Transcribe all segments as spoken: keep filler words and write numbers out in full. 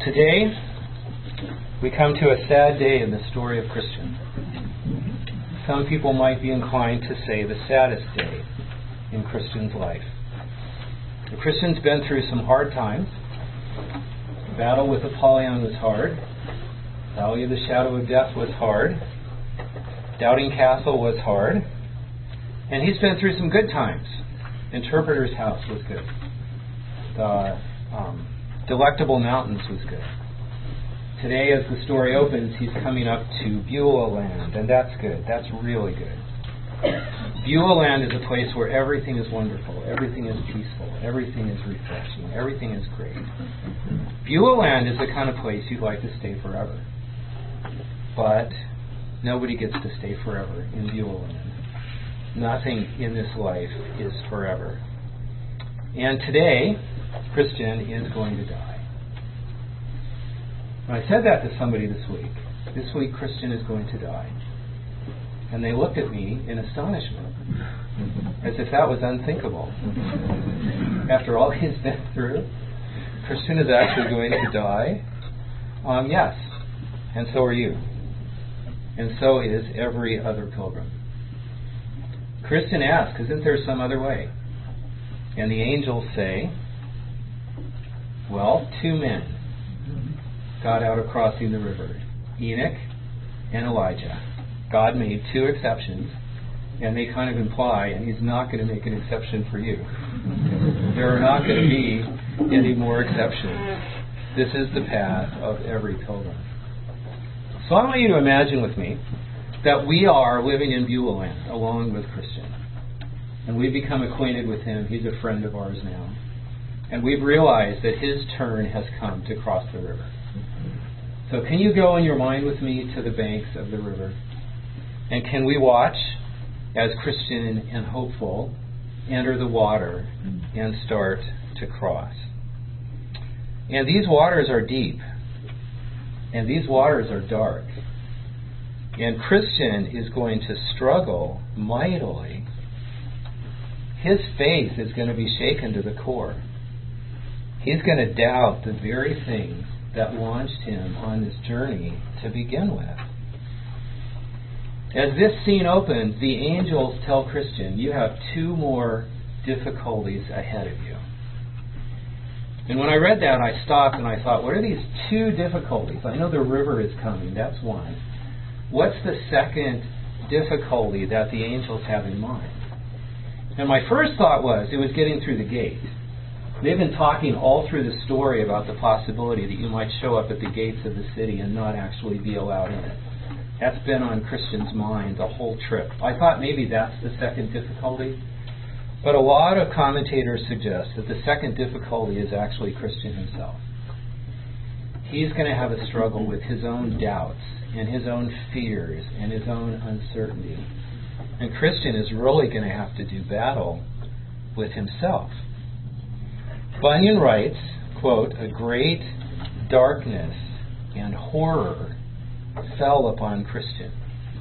Today, we come to a sad day in the story of Christian. Some people might be inclined to say the saddest day in Christian's life. The Christian's been through some hard times. The battle with Apollyon was hard. The Valley of the Shadow of Death was hard. Doubting Castle was hard. And he's been through some good times. Interpreter's House was good. The um, Delectable Mountains was good. Today, as the story opens, he's coming up to Beulah Land, and that's good. That's really good. Beulah Land is a place where everything is wonderful, everything is peaceful, everything is refreshing, everything is great. Beulah Land is the kind of place you'd like to stay forever. But nobody gets to stay forever in Beulah Land. Nothing in this life is forever. And today, Christian is going to die. I said that to somebody this week. This week, Christian is going to die. And they looked at me in astonishment, as if that was unthinkable. After all he's been through, Christian is actually going to die? Um, yes. And so are you. And so is every other pilgrim. Christian asks, isn't there some other way? And the angels say, well, two men got out of crossing the river, Enoch and Elijah. God made two exceptions, and they kind of imply, and he's not going to make an exception for you. There are not going to be any more exceptions. This is the path of every pilgrim. So I want you to imagine with me that we are living in Beulah Land along with Christian. And we've become acquainted with him. He's a friend of ours now. And we've realized that his turn has come to cross the river. So can you go in your mind with me to the banks of the river? And can we watch as Christian and hopeful enter the water and start to cross? And these waters are deep. And these waters are dark. And Christian is going to struggle mightily. His faith is going to be shaken to the core. He's going to doubt the very things that launched him on this journey to begin with. As this scene opens, the angels tell Christian, you have two more difficulties ahead of you. And when I read that, I stopped and I thought, what are these two difficulties? I know the river is coming, that's one. What's the second difficulty that the angels have in mind? And my first thought was, it was getting through the gate. They've been talking all through the story about the possibility that you might show up at the gates of the city and not actually be allowed in it. That's been on Christian's mind the whole trip. I thought maybe that's the second difficulty. But a lot of commentators suggest that the second difficulty is actually Christian himself. He's going to have a struggle with his own doubts and his own fears and his own uncertainty. And Christian is really going to have to do battle with himself. Bunyan writes, quote, a great darkness and horror fell upon Christian.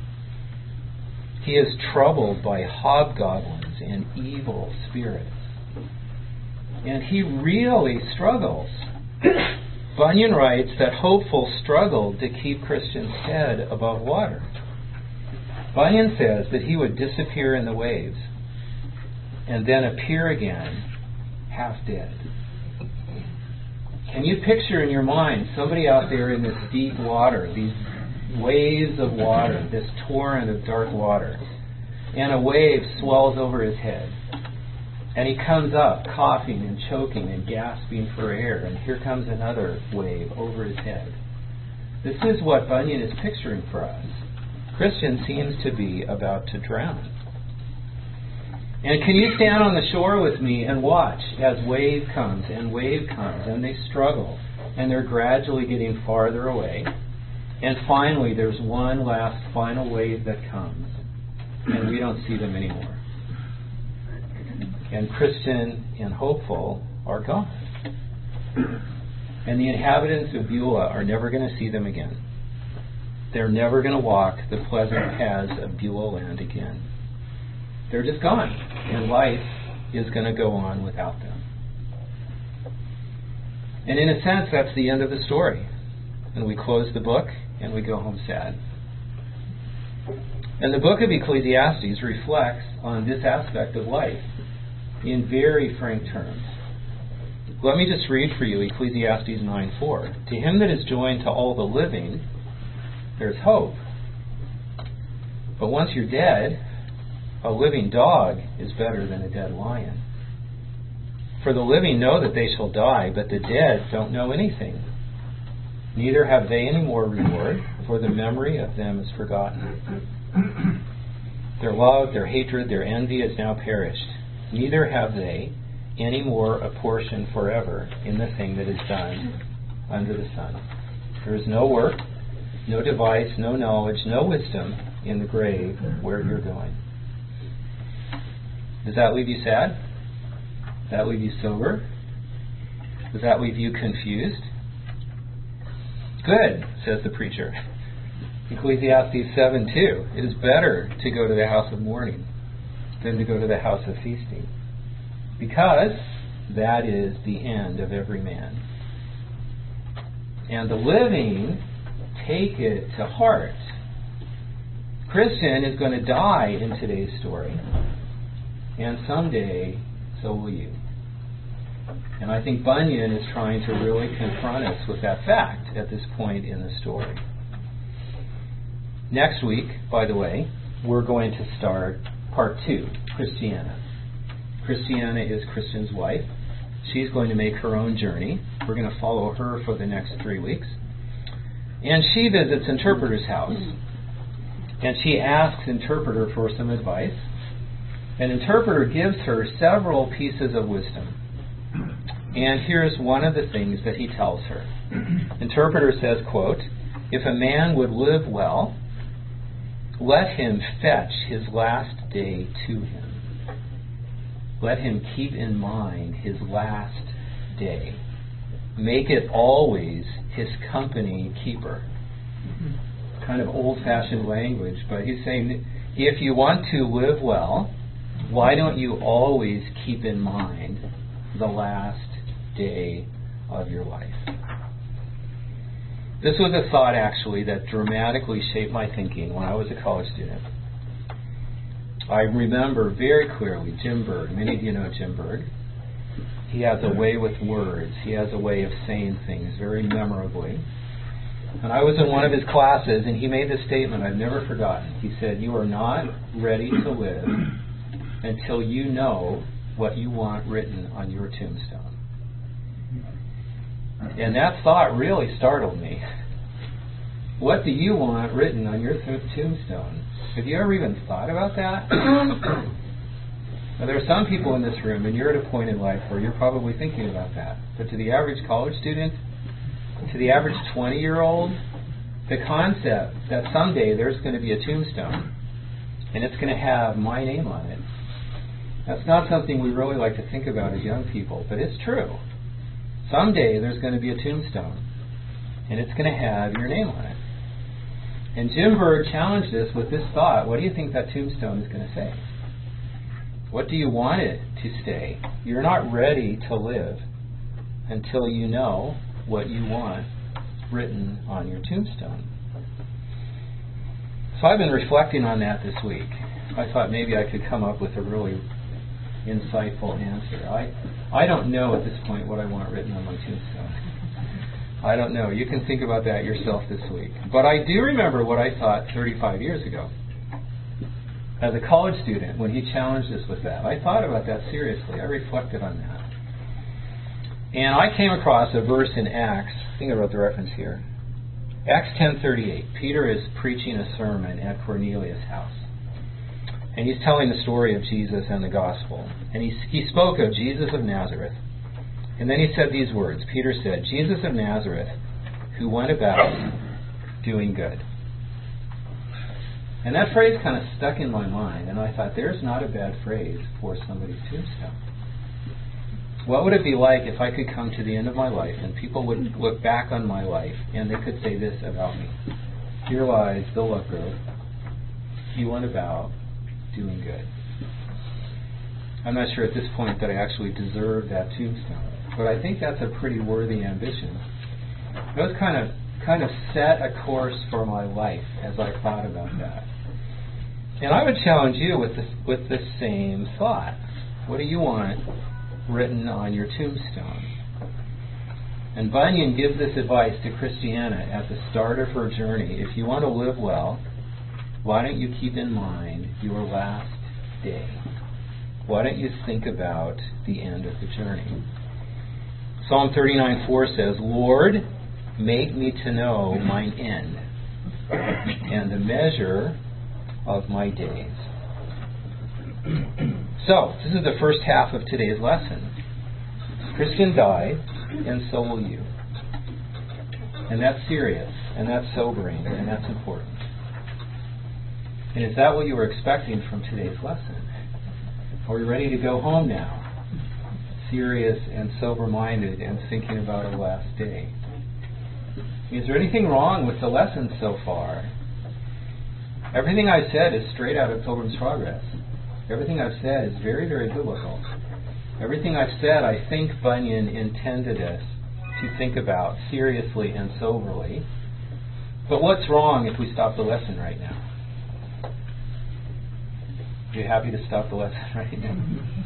He is troubled by hobgoblins and evil spirits. And he really struggles. Bunyan writes that Hopeful struggled to keep Christian's head above water. Bunyan says that he would disappear in the waves and then appear again half dead. Can you picture in your mind somebody out there in this deep water, these waves of water, this torrent of dark water, and a wave swells over his head, and he comes up coughing and choking and gasping for air, and here comes another wave over his head. This is what Bunyan is picturing for us. Christian seems to be about to drown. And can you stand on the shore with me and watch as wave comes and wave comes and they struggle and they're gradually getting farther away, and finally there's one last final wave that comes and we don't see them anymore. And Christian and Hopeful are gone. And the inhabitants of Beulah are never going to see them again. They're never going to walk the pleasant paths of Beulah Land again. They're just gone, and life is going to go on without them. And in a sense, that's the end of the story. And we close the book and we go home sad. And the book of Ecclesiastes reflects on this aspect of life in very frank terms. Let me just read for you Ecclesiastes nine four. To him that is joined to all the living, there's hope. But once you're dead, a living dog is better than a dead lion. For the living know that they shall die, but the dead don't know anything. Neither have they any more reward, for the memory of them is forgotten. Their love, their hatred, their envy is now perished. Neither have they any more a portion forever in the thing that is done under the sun. There is no work, no device, no knowledge, no wisdom in the grave where you're going. Does that leave you sad? Does that leave you sober? Does that leave you confused? Good, says the preacher. Ecclesiastes seven two. It is better to go to the house of mourning than to go to the house of feasting, because that is the end of every man. And the living take it to heart. Christian is going to die in today's story, and someday so will you. And I think Bunyan is trying to really confront us with that fact at this point in the story. Next week, by the way, we're going to start part two, Christiana. Christiana is Christian's wife. She's going to make her own journey. We're going to follow her for the next three weeks. And she visits Interpreter's house. And she asks Interpreter for some advice. And Interpreter gives her several pieces of wisdom. And here's one of the things that he tells her. Interpreter says, quote, if a man would live well, let him fetch his last day to him. Let him keep in mind his last day. Make it always his company keeper. Kind of old-fashioned language, but he's saying, if you want to live well, why don't you always keep in mind the last day of your life? This was a thought, actually, that dramatically shaped my thinking when I was a college student. I remember very clearly Jim Berg. Many of you know Jim Berg. He has a way with words. He has a way of saying things very memorably. And I was in one of his classes, and he made this statement I've never forgotten. He said, you are not ready to live until you know what you want written on your tombstone. And that thought really startled me. What do you want written on your th- tombstone? Have you ever even thought about that? Now, there are some people in this room, and you're at a point in life where you're probably thinking about that. But to the average college student, to the average twenty-year-old, the concept that someday there's going to be a tombstone, and it's going to have my name on it, that's not something we really like to think about as young people, but it's true. Someday there's going to be a tombstone, and it's going to have your name on it. And Jim Berg challenged us with this thought. What do you think that tombstone is going to say? What do you want it to say? You're not ready to live until you know what you want written on your tombstone. So I've been reflecting on that this week. I thought maybe I could come up with a really insightful answer. I I don't know at this point what I want written on my tombstone. I don't know. You can think about that yourself this week. But I do remember what I thought thirty-five years ago. As a college student, when he challenged us with that, I thought about that seriously. I reflected on that. And I came across a verse in Acts. I think I wrote the reference here. Acts ten thirty-eight. Peter is preaching a sermon at Cornelius' house. And he's telling the story of Jesus and the gospel. And he, he spoke of Jesus of Nazareth. And then he said these words. Peter said, Jesus of Nazareth, who went about doing good. And that phrase kind of stuck in my mind. And I thought, there's not a bad phrase for somebody's tombstone. What would it be like if I could come to the end of my life and people would look back on my life and they could say this about me? Here lies Bill Lovegrove. He went about doing good. I'm not sure at this point that I actually deserve that tombstone, but I think that's a pretty worthy ambition. Those kind of kind of set a course for my life as I thought about that. And I would challenge you with this, with the same thought. What do you want written on your tombstone? And Bunyan gives this advice to Christiana at the start of her journey. If you want to live well, why don't you keep in mind your last day? Why don't you think about the end of the journey? Psalm thirty-nine four says, Lord, make me to know mine end and the measure of my days. So, this is the first half of today's lesson. Christian died, and so will you. And that's serious, and that's sobering, and that's important. And is that what you were expecting from today's lesson? Are you ready to go home now? Serious and sober-minded and thinking about a last day. Is there anything wrong with the lesson so far? Everything I've said is straight out of Pilgrim's Progress. Everything I've said is very, very biblical. Everything I've said, I think Bunyan intended us to think about seriously and soberly. But what's wrong if we stop the lesson right now? Are you happy to stop the lesson right now?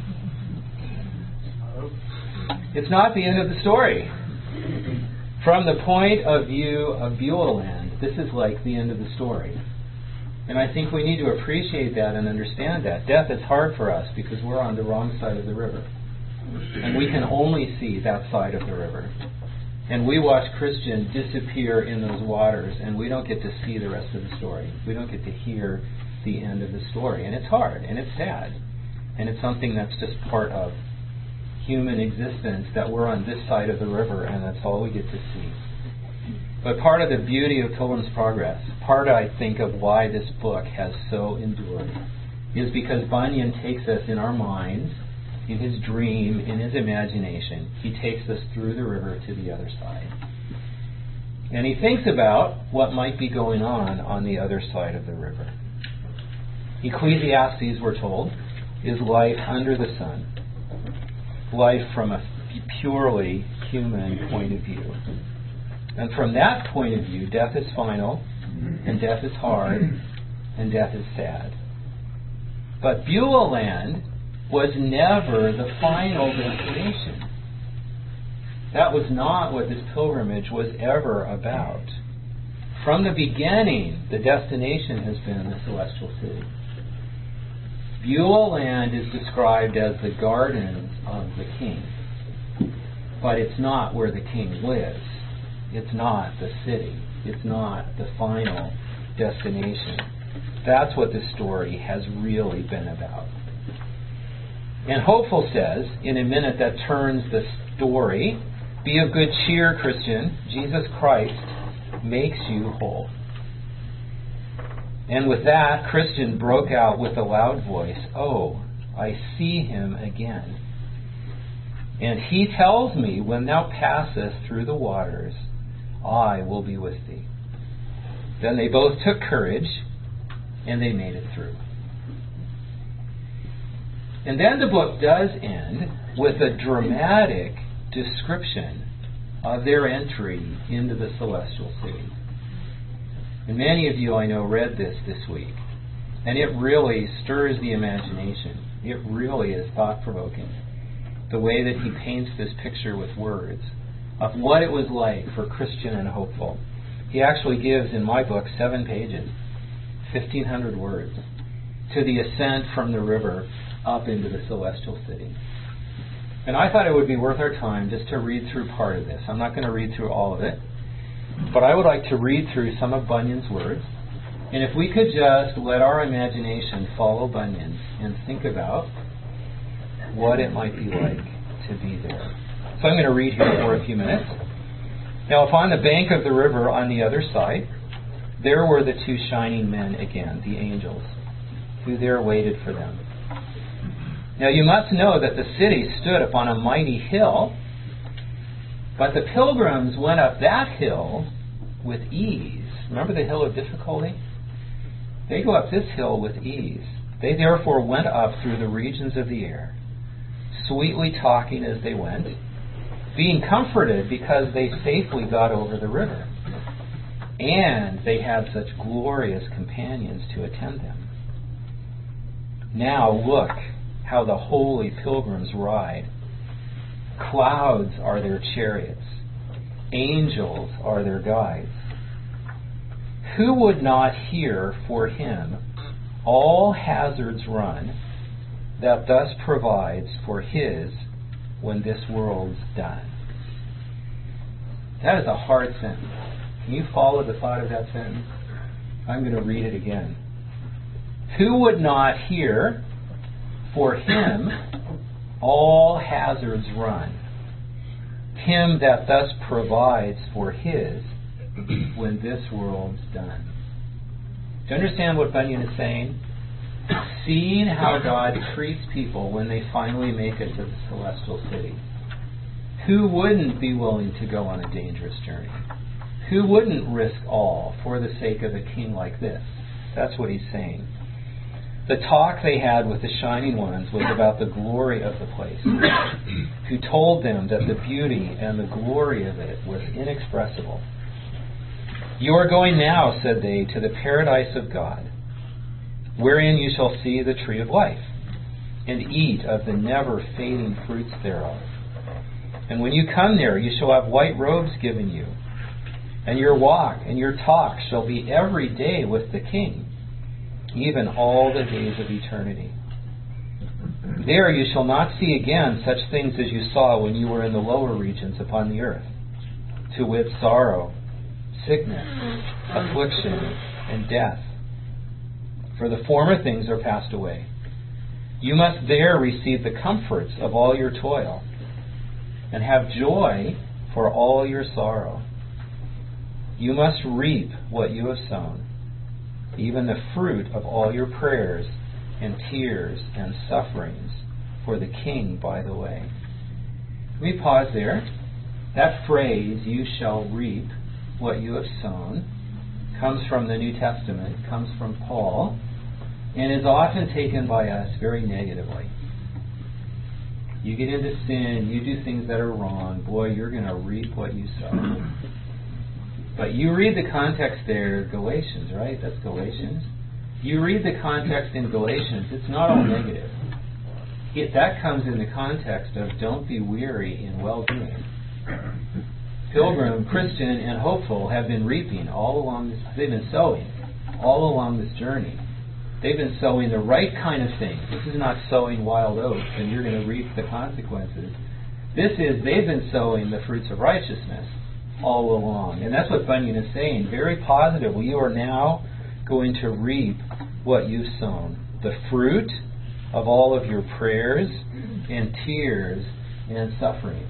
It's not the end of the story. From the point of view of Beulah Land, this is like the end of the story. And I think we need to appreciate that and understand that. Death is hard for us because we're on the wrong side of the river. And we can only see that side of the river. And we watch Christian disappear in those waters, and we don't get to see the rest of the story. We don't get to hear the end of the story. And it's hard, and it's sad. And it's something that's just part of human existence, that we're on this side of the river, and that's all we get to see. But part of the beauty of Pilgrim's Progress, part, I think, of why this book has so endured, is because Bunyan takes us in our minds, in his dream, in his imagination. He takes us through the river to the other side. And he thinks about what might be going on on the other side of the river. Ecclesiastes, we're told, is life under the sun. Life from a purely human point of view. And from that point of view, death is final, and death is hard, and death is sad. But Beulah Land was never the final destination. That was not what this pilgrimage was ever about. From the beginning, the destination has been the celestial city. Beulah Land is described as the gardens of the king. But it's not where the king lives. It's not the city. It's not the final destination. That's what this story has really been about. And Hopeful says, in a minute that turns the story, be of good cheer, Christian. Jesus Christ makes you whole. And with that, Christian broke out with a loud voice, oh, I see him again. And he tells me, when thou passest through the waters, I will be with thee. Then they both took courage, and they made it through. And then the book does end with a dramatic description of their entry into the celestial city. And many of you, I know, read this this week. And it really stirs the imagination. It really is thought-provoking. The way that he paints this picture with words of what it was like for Christian and Hopeful. He actually gives, in my book, seven pages, fifteen hundred words, to the ascent from the river up into the celestial city. And I thought it would be worth our time just to read through part of this. I'm not going to read through all of it, but I would like to read through some of Bunyan's words. And if we could just let our imagination follow Bunyan and think about what it might be like to be there. So I'm going to read here for a few minutes. Now, upon the bank of the river on the other side, there were the two shining men again, the angels, who there waited for them. Now, you must know that the city stood upon a mighty hill, but the pilgrims went up that hill with ease. Remember the hill of difficulty? They go up this hill with ease. They therefore went up through the regions of the air. sweetly talking as they went, being comforted because they safely got over the river, and they had such glorious companions to attend them. Now look how the holy pilgrims ride. Clouds are their chariots. Angels are their guides. Who would not here for him all hazards run, that thus provides for his when this world's done? That is a hard sentence. Can you follow the thought of that sentence? I'm going to read it again. Who would not here for him all hazards run, him that thus provides for his when this world's done? Do you understand what Bunyan is saying? Seeing how God treats people when they finally make it to the celestial city. Who wouldn't be willing to go on a dangerous journey? Who wouldn't risk all for the sake of a king like this? That's what he's saying. The talk they had with the Shining Ones was about the glory of the place, who told them that the beauty and the glory of it was inexpressible. You are going now, said they, to the paradise of God, wherein you shall see the tree of life, and eat of the never-fading fruits thereof. And when you come there, you shall have white robes given you, and your walk and your talk shall be every day with the King, even all the days of eternity. There you shall not see again such things as you saw when you were in the lower regions upon the earth, to wit, sorrow, sickness, affliction, and death. For the former things are passed away. You must there receive the comforts of all your toil, and have joy for all your sorrow. You must reap what you have sown, even the fruit of all your prayers and tears and sufferings for the King by the way. Let me pause there. That phrase, you shall reap what you have sown, comes from the New Testament, comes from Paul, and is often taken by us very negatively. You get into sin, you do things that are wrong, boy, you're going to reap what you sow. But you read the context there, Galatians, right? That's Galatians. You read the context in Galatians, it's not all negative. It, that comes in the context of don't be weary in well-doing. Pilgrim, Christian, and hopeful have been reaping all along this, they've been sowing all along this journey. They've been sowing the right kind of thing. This is not sowing wild oats and you're going to reap the consequences. This is, they've been sowing the fruits of righteousness all along. And that's what Bunyan is saying. Very positive. You are now going to reap what you've sown. The fruit of all of your prayers and tears and sufferings.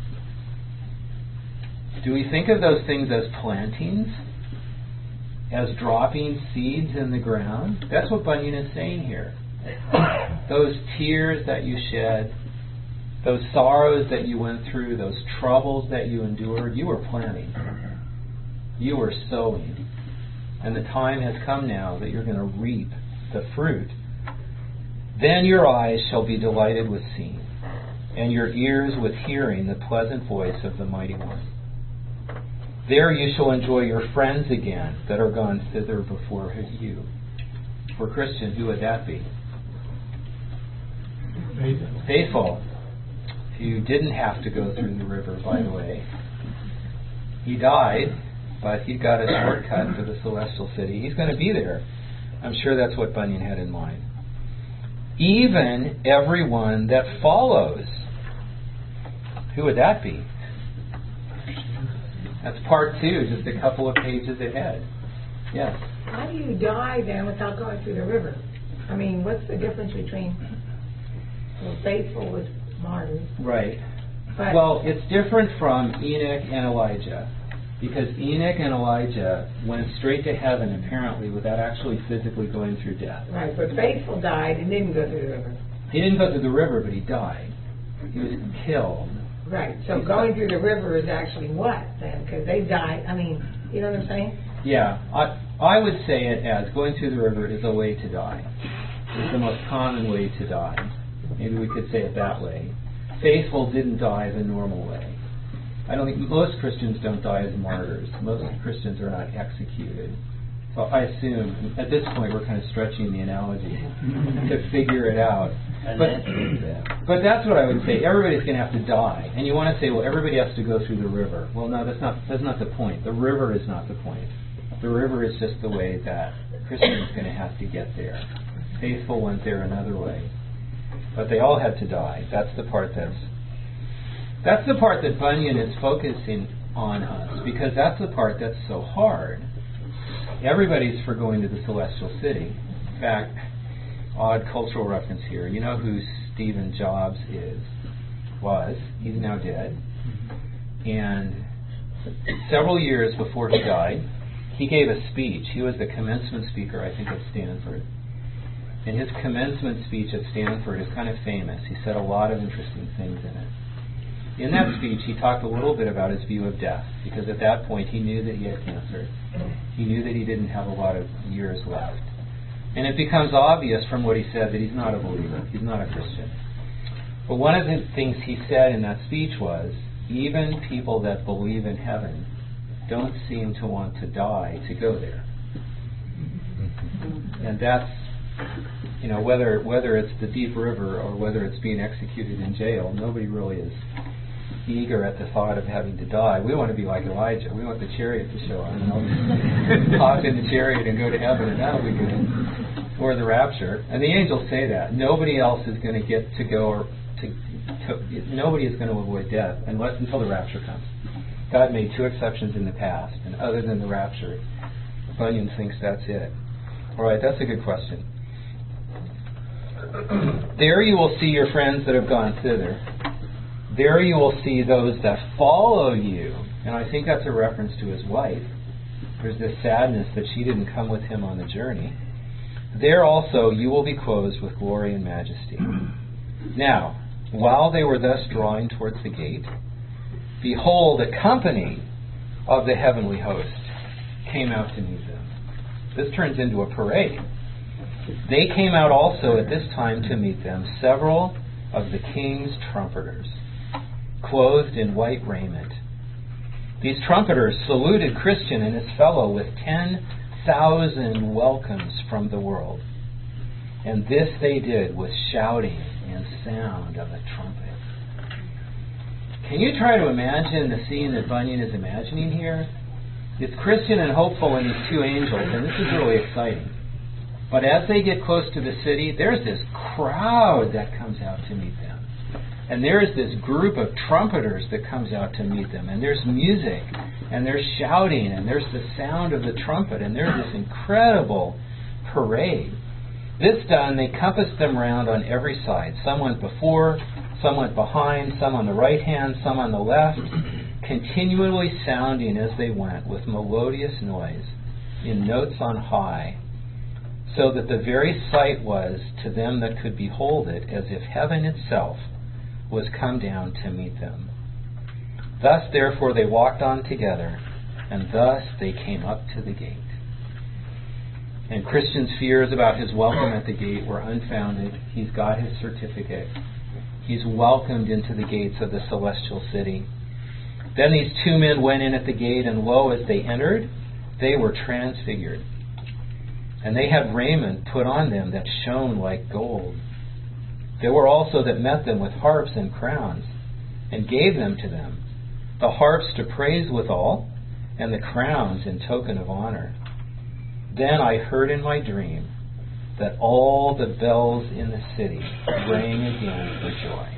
Do we think of those things as plantings? As dropping seeds in the ground? That's what Bunyan is saying here. Those tears that you shed, those sorrows that you went through, those troubles that you endured, you were planting. You were sowing. And the time has come now that you're going to reap the fruit. Then your eyes shall be delighted with seeing, and your ears with hearing the pleasant voice of the Mighty One. There you shall enjoy your friends again that are gone thither before you. For Christian, who would that be? Faithful. Faithful. Who didn't have to go through the river, by the way. He died, but he got a shortcut to the celestial city. He's going to be there. I'm sure that's what Bunyan had in mind. Even everyone that follows. Who would that be? That's part two, just a couple of pages ahead. Yes? How do you die then without going through the river? I mean, what's the difference between well, faithful with martyrs? Right. But well, it's different from Enoch and Elijah. Because Enoch and Elijah went straight to heaven, apparently, without actually physically going through death. Right, but faithful died and didn't go through the river. He didn't go through the river, but he died. He was killed. Right, so He's going through the river is actually what, then? Because they died, I mean, you know what I'm saying? Yeah, I, I would say it as going through the river is a way to die. It's the most common way to die. Maybe we could say it that way. Faithful didn't die the normal way. I don't think most Christians don't die as martyrs. Most Christians are not executed. So I assume at this point we're kind of stretching the analogy to figure it out. But, but that's what I would say. Everybody's going to have to die. And you want to say, well, everybody has to go through the river. Well, no, that's not that's not the point. The river is not the point. The river is just the way that Christians are going to have to get there. Faithful went there another way. But they all had to die. That's the part that's that's the part that Bunyan is focusing on us, because that's the part that's so hard. Everybody's for going to the celestial city. In fact, odd cultural reference here. You know who Stephen Jobs is? Was. He's now dead. And several years before he died, he gave a speech. He was the commencement speaker, I think, at Stanford. And his commencement speech at Stanford is kind of famous. He said a lot of interesting things in it. In that speech, he talked a little bit about his view of death, because at that point he knew that he had cancer. He knew that he didn't have a lot of years left. And it becomes obvious from what he said that he's not a believer. He's not a Christian. But one of the things he said in that speech was, even people that believe in heaven don't seem to want to die to go there. And that's, you know, whether whether it's the deep river or whether it's being executed in jail, nobody really is eager at the thought of having to die. We want to be like Elijah. We want the chariot to show up. You know, hop in the chariot and go to heaven, and that'll be good. Or the rapture. And the angels say that. Nobody else is going to get to go, or to, to nobody is going to avoid death unless until the rapture comes. God made two exceptions in the past, and other than the rapture, Bunyan thinks that's it. All right, that's a good question. There you will see your friends that have gone thither. There you will see those that follow you. And I think that's a reference to his wife. There's this sadness that she didn't come with him on the journey. There also you will be clothed with glory and majesty. Now, while they were thus drawing towards the gate, behold, a company of the heavenly host came out to meet them. This turns into a parade. They came out also at this time to meet them, several of the king's trumpeters, clothed in white raiment. These trumpeters saluted Christian and his fellow with ten thousand welcomes from the world. And this they did with shouting and sound of a trumpet. Can you try to imagine the scene that Bunyan is imagining here? It's Christian and hopeful and these two angels, and this is really exciting. But as they get close to the city, there's this crowd that comes out to meet them. And there's this group of trumpeters that comes out to meet them. And there's music, and there's shouting, and there's the sound of the trumpet, and there's this incredible parade. This done, they compassed them round on every side. Some went before, some went behind, some on the right hand, some on the left, continually sounding as they went with melodious noise, in notes on high, so that the very sight was, to them that could behold it, as if heaven itself was come down to meet them. Thus, therefore, they walked on together, and thus they came up to the gate. And Christian's fears about his welcome at the gate were unfounded. He's got his certificate. He's welcomed into the gates of the celestial city. Then these two men went in at the gate, and lo, as they entered, they were transfigured. And they had raiment put on them that shone like gold. There were also that met them with harps and crowns, and gave them to them, the harps to praise withal, and the crowns in token of honor. Then I heard in my dream that all the bells in the city rang again for joy.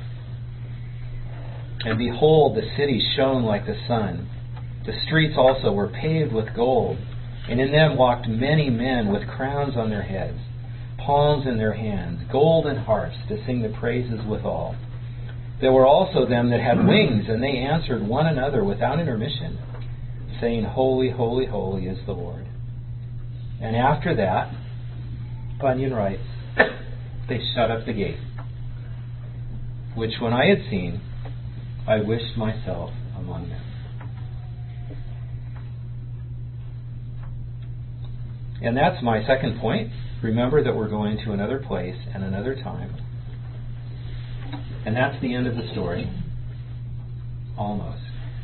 And behold, the city shone like the sun. The streets also were paved with gold, and in them walked many men with crowns on their heads, palms in their hands, gold and harps to sing the praises withal. There were also them that had wings, and they answered one another without intermission, saying, Holy, holy, holy is the Lord. And after that, Bunyan writes, they shut up the gate, which when I had seen, I wished myself among them. And that's my second point. Remember that we're going to another place and another time. And that's the end of the story. Almost.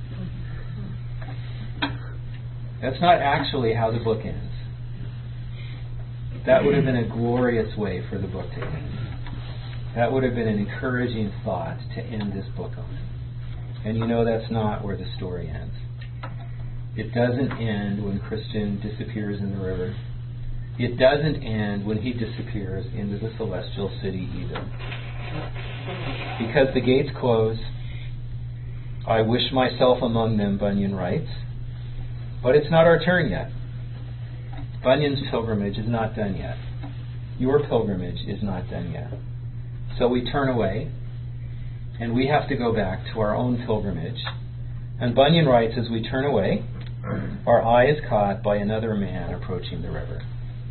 That's not actually how the book ends. That would have been a glorious way for the book to end. That would have been an encouraging thought to end this book on. And you know that's not where the story ends. It doesn't end when Christian disappears in the river. It doesn't end when he disappears into the celestial city either. Because the gates close, I wish myself among them, Bunyan writes. But it's not our turn yet. Bunyan's pilgrimage is not done yet. Your pilgrimage is not done yet. So we turn away, and we have to go back to our own pilgrimage. And Bunyan writes, as we turn away, our eye is caught by another man approaching the river.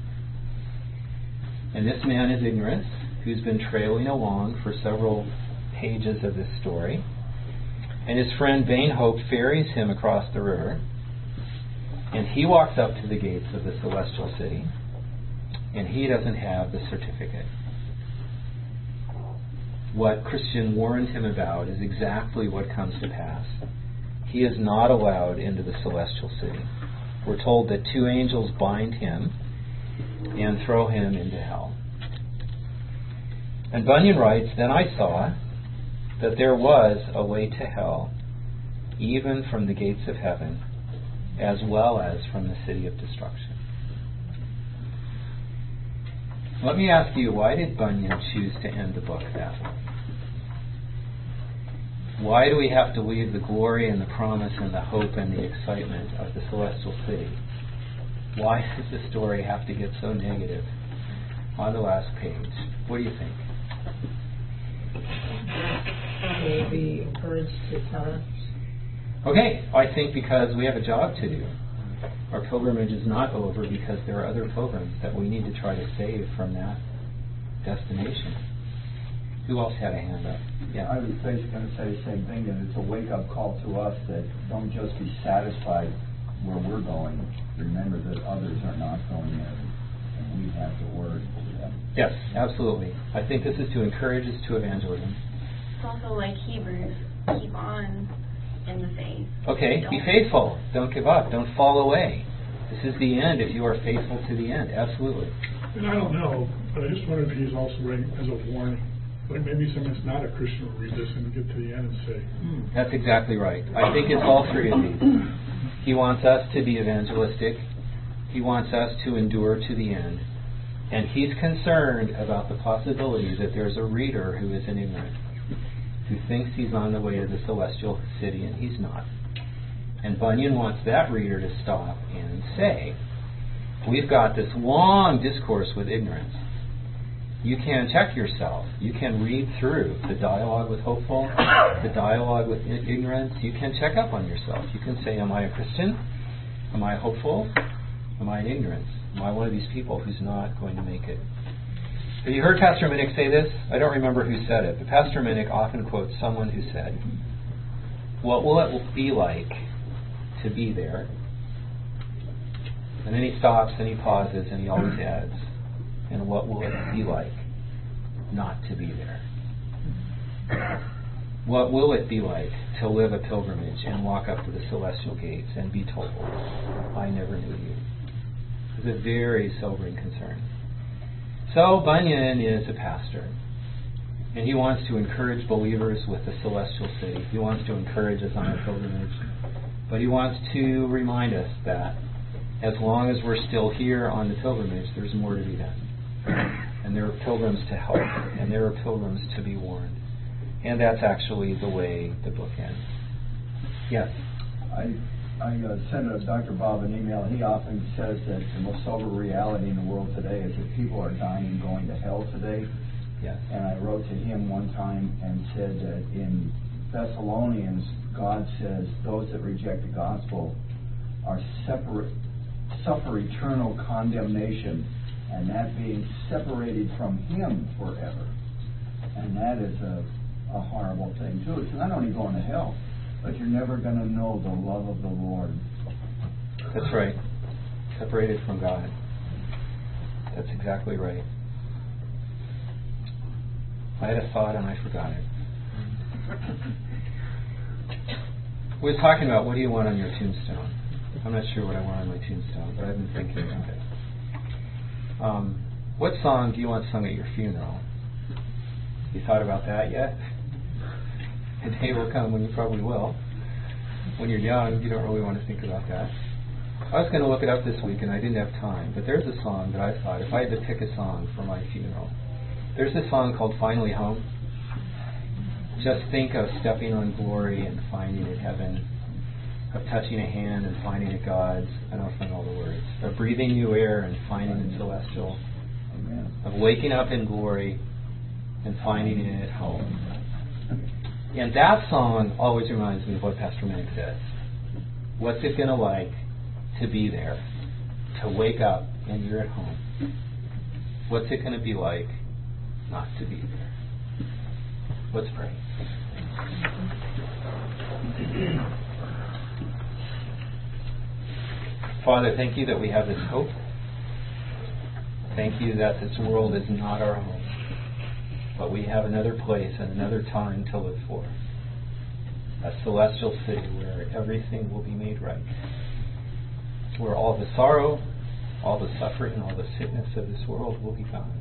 And this man is Ignorance, who's been trailing along for several pages of this story. And his friend Vain Hope ferries him across the river. And he walks up to the gates of the celestial city. And he doesn't have the certificate. What Christian warned him about is exactly what comes to pass. He is not allowed into the celestial city. We're told that two angels bind him and throw him into hell. And Bunyan writes, then I saw that there was a way to hell, even from the gates of heaven, as well as from the city of destruction. Let me ask you, why did Bunyan choose to end the book that way? Why do we have to leave the glory and the promise and the hope and the excitement of the celestial city? Why does the story have to get so negative on the last page? What do you think? We'll be encouraged to tell us. Okay, I think because we have a job to do. Our pilgrimage is not over because there are other pilgrims that we need to try to save from that destination. Who else had a hand up? Yeah. I was basically going to say the same thing, that it's a wake-up call to us that don't just be satisfied where we're going. Remember that others are not going there, and we have the word to them. Yes, absolutely. I think this is to encourage us to evangelism. It's also like Hebrews, keep on in the faith. Okay, Don't be faithful. Don't give up. Don't fall away. This is the end if you are faithful to the end. Absolutely. And I don't know, but I just wondered if he's also writing as a warning. Like maybe someone's not a Christian will read this and get to the end and say, hmm. That's exactly right. I think it's all three of these. He wants us to be evangelistic. He wants us to endure to the end. And he's concerned about the possibility that there's a reader who is an ignorant, who thinks he's on the way to the celestial city, and he's not. And Bunyan wants that reader to stop and say, we've got this long discourse with ignorance. You can check yourself. You can read through the dialogue with hopeful, the dialogue with ignorance. You can check up on yourself. You can say, am I a Christian? Am I hopeful? Am I in ignorance? Am I one of these people who's not going to make it? Have you heard Pastor Minnick say this? I don't remember who said it, but Pastor Minnick often quotes someone who said, what will it be like to be there? And then he stops and he pauses and he always adds, and what will it be like not to be there? What will it be like to live a pilgrimage and walk up to the celestial gates and be told, I never knew you? It's a very sobering concern. So Bunyan is a pastor, and he wants to encourage believers with the celestial city. He wants to encourage us on our pilgrimage, but he wants to remind us that as long as we're still here on the pilgrimage, there's more to be done. And there are pilgrims to help, and there are pilgrims to be warned. And that's actually the way the book ends. Yes? I I uh, sent uh, Doctor Bob an email. He often says that the most sober reality in the world today is that people are dying and going to hell today. Yes. And I wrote to him one time and said that in Thessalonians, God says those that reject the gospel are separate, suffer eternal condemnation, and that being separated from Him forever. And that is a, a horrible thing too. It's not only going to hell, but you're never going to know the love of the Lord. That's right. Separated from God. That's exactly right. I had a thought and I forgot it. We were talking about what do you want on your tombstone. I'm not sure what I want on my tombstone, but I've been thinking about it. Um, what song do you want sung at your funeral? You thought about that yet? A day will come when you probably will. When you're young, you don't really want to think about that. I was going to look it up this week, and I didn't have time. But there's a song that I thought, if I had to pick a song for my funeral, there's a song called Finally Home. Just think of stepping on glory and finding it heaven, of touching a hand and finding it God's. I don't find all the words. Of breathing new air and finding it celestial. Amen. Of waking up in glory and finding it at home. And that song always reminds me of what Pastor Meg says. What's it going to like to be there, to wake up and you're at home? What's it going to be like not to be there? Let's pray. Father, thank you that we have this hope. Thank you that this world is not our home, but we have another place and another time to live for. A celestial city where everything will be made right. Where all the sorrow, all the suffering, all the sickness of this world will be gone.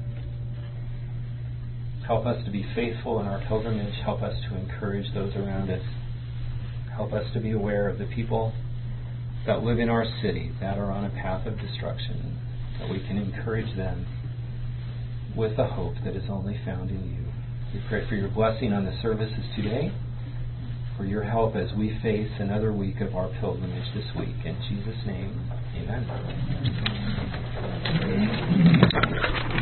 Help us to be faithful in our pilgrimage. Help us to encourage those around us. Help us to be aware of the people that live in our city that are on a path of destruction, that we can encourage them with the hope that is only found in you. We pray for your blessing on the services today, for your help as we face another week of our pilgrimage this week. In Jesus' name, amen.